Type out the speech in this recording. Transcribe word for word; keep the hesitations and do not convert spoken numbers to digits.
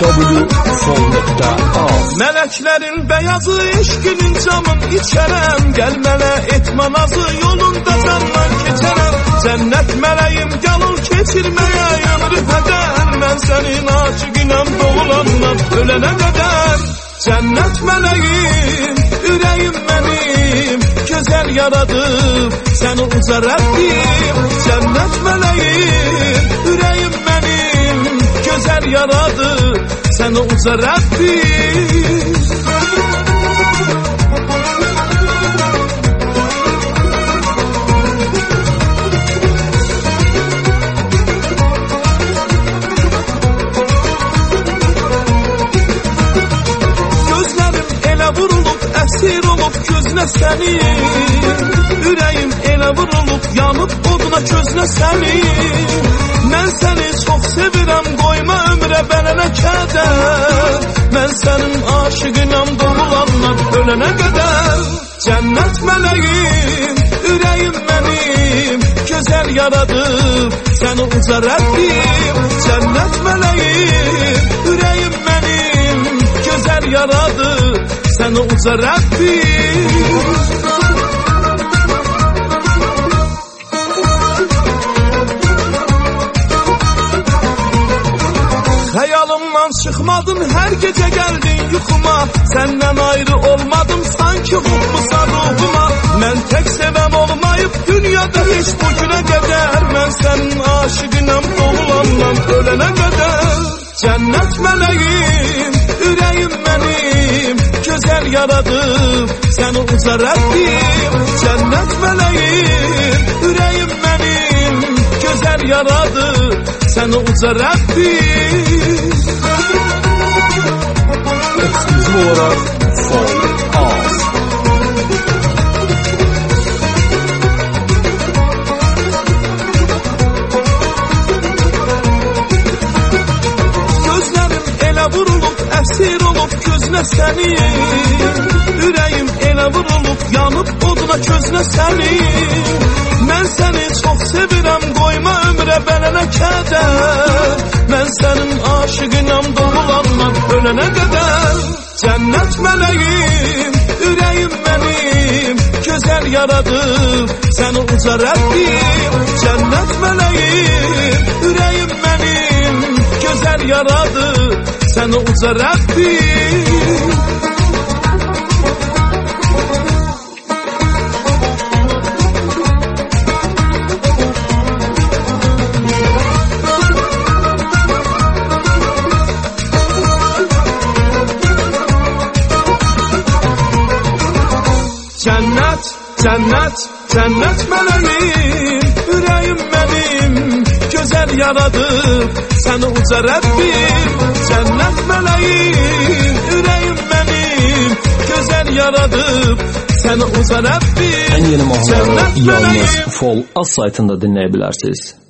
w fol nöqtə az. Mələklərin bəyazı eşqinin camın içərəm, gəl mələ etmə nazı yolunda candan keçərəm. Cənnət mələyim gəlin keçirməyə ömrü hədər, mən sənin aşıqinəm doğulandan ölənə qədər. Cənnət mələyim, ürəyim mənim, gözəl yaradıb səni uca Rəbbim. Cənnət mələyim, ürəyim mənim, gözəl yaradıb səni uca Rəbbim. Əsir olub gözünə sənin, ürəyim elə vurulub yanıb oduna közünə sənin. Mən səni çox sevirəm, qoyma ömrə bələnə kədər, mən sənin aşıqinəm doğulandan ölənə qədər. Cənnət mələyim, ürəyim mənim, gözəl yaradıb səni uca Rəbbim. Cənnət mələyim, ürəyim mənim, gözəl yaradıb səni uca Rəbbim. Xəyalımdan çıxmadın, hər gecə gəldin yuxuma, səndən ayrı olmadım, sanki hubbusan ruhuma. Mən tək sevəm olmayıb dünyada heç bu günə qədər, mən sənin aşıqinəm doğulandan ölənə qədər. Cənnət mələyim, ürəyim mənim, gözəl yaradıb səni uca Rəbbim. Cənnət mələyim, ürəyim mənim, gözəl yaradıb səni uca Rəbbim. Ekskluzif olaraq fol az. Gözlərim elə vurulub, əsir olub gözünə sənin, ürəyim elə vurulub yanıb oduna közünə sənin. Mən səni çox sevirəm, qoyma ömrə bələnə kədər, mən sənin aşıqinəm doğulandan ölənə qədər. Cənnət mələyim, ürəyim mənim, gözəl yaradıb səni uca Rəbbim. Cənnət mələyim, ürəyim mənim, gözəl yaradıb səni uca Rəbbim. Cənnət, cənnət, cənnət mələyim, ürəyim mənim, gözəl yaradıb səni uca Rəbbim. Cənnət mələyim, ürəyim mənim, gözəl yaradıb səni uca Rəbbim. Ən yeni mahnıları yalnız Fol Az saytında dinləyə bilərsiniz.